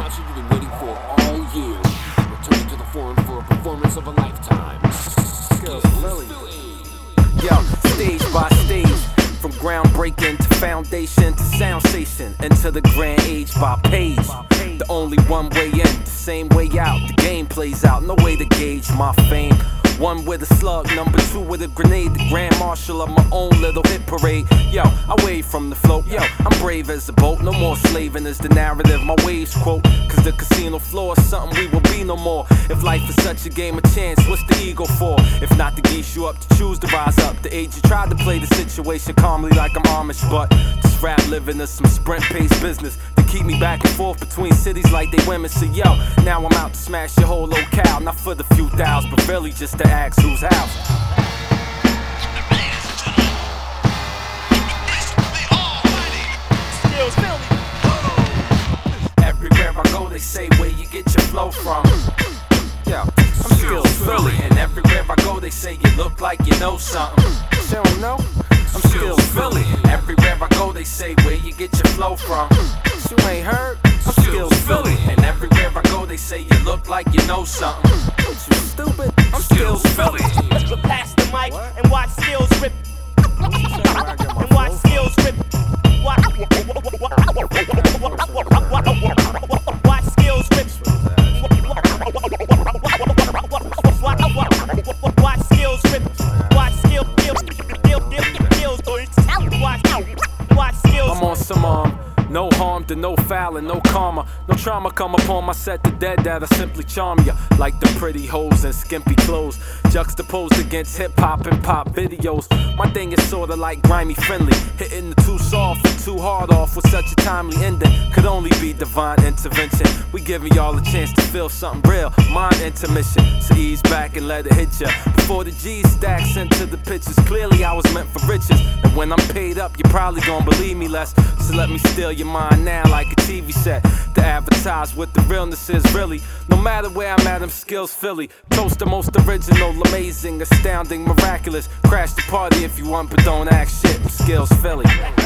concert you've been waiting for all year. Returning to the forum for a performance of a lifetime. Skills Philly. Yo, stage by stage, from groundbreaking to foundation to sound station, into the grand age by page. The only one way in, the same way out. The game plays out, no way to gauge my fame. One with a slug, number two with a grenade. The grand marshal of my own little hit parade. Yo, I wave from the float. Yo, I'm brave as a boat. No more slaving is the narrative my waves quote. Cause the casino floor is something we will be no more. If life is such a game of chance, what's the ego for? If not to geese you up, to choose to rise up. The age you tried to play the situation calmly like I'm Amish, but this rap living is some sprint-paced business. They keep me back and forth between cities like they women. So yo, now I'm out to smash your whole locale. Not for the few thousands, but really just to ask whose house. Skills Philly. Everywhere I go, they say where you get your flow from. Yeah, I'm Skills Philly, and everywhere I go, they say you look like you know something. You don't know? I'm Skills Philly, and everywhere I go, they say where you get your flow from. You ain't heard? I'm Skills Philly, and everywhere I go, they say you look like you know something. You stupid? I'm Skills Philly. Pass the mic and watch Skills rip. And watch Skills rip. Watch Skills rip. Watch Skills rip. Watch Skills. Watch Skills. I'm on some no harm to no fouling, no karma. No trauma come upon my set the dead that I simply charm ya. Like the pretty hoes and skimpy clothes, juxtaposed against hip-hop and pop videos. My thing is sorta like grimy friendly, hitting the too soft and too hard off with such a timely ending. Could only be divine intervention. We giving y'all a chance to feel something real, mind intermission. So ease back and let it hit ya. Before the G stacks into the pictures, clearly I was meant for riches. And when I'm paid up, you probably gon' believe me less. So let me steal your mind now like a TV set to advertise what the realness is really. No matter where I'm at, I'm Skills Philly. Toast the most original, amazing, astounding, miraculous. Crash the party if you want, but don't act shit. I'm Skills Philly.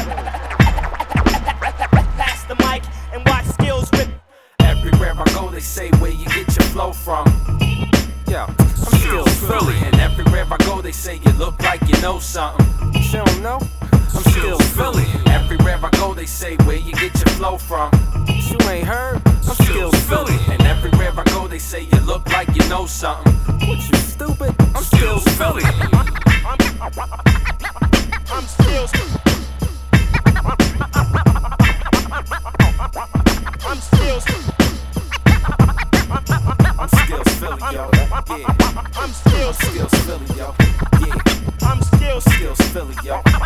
Pass the mic and watch Skills rip. Everywhere I go, they say where you get your flow from. Yeah, I'm Skills Philly, and everywhere I go, they say you look like you know something. You don't know? I'm Skills Philly, and everywhere I go, they say where you get your flow from. You ain't heard? I'm Skills Philly, and everywhere I go, they say you look like you know something. What, you stupid? I'm Skills Philly. I'm Skills. I'm Skills. I'm Skills Philly, yo. Yeah. I'm Skills. Skills Philly, yo. Yeah. I'm Skills. Skills Philly, yo.